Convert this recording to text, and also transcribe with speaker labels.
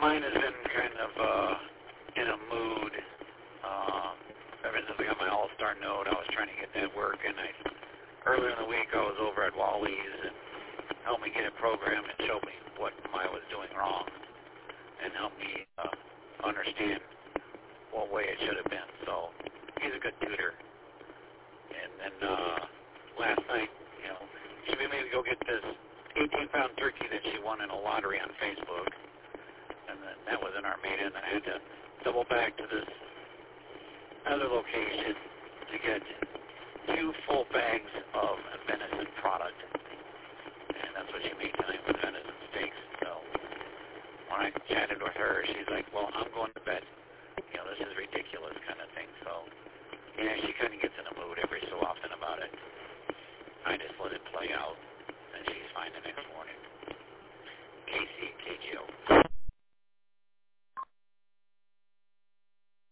Speaker 1: mine has been kind of in a mood. Ever since I got my All-Star note, I was trying to get that working. Earlier in the week, I was over at Wally's and helped me get a program and showed me what I was doing wrong and helped me understand what way it should have been. So he's a good tutor. And then last night, she made me go get this 18-pound turkey that she won in a lottery on Facebook. And then that was in Armada, and then I had to double back to this other location to get 2 full bags of venison product. And that's what she made tonight with venison steaks. So when I chatted with her, she's like, well, I'm going to bed. This is ridiculous kind of thing. So, yeah, she kind of gets in a mood every so often about it. I just let it play out, and she's fine the next morning. KC, KGO.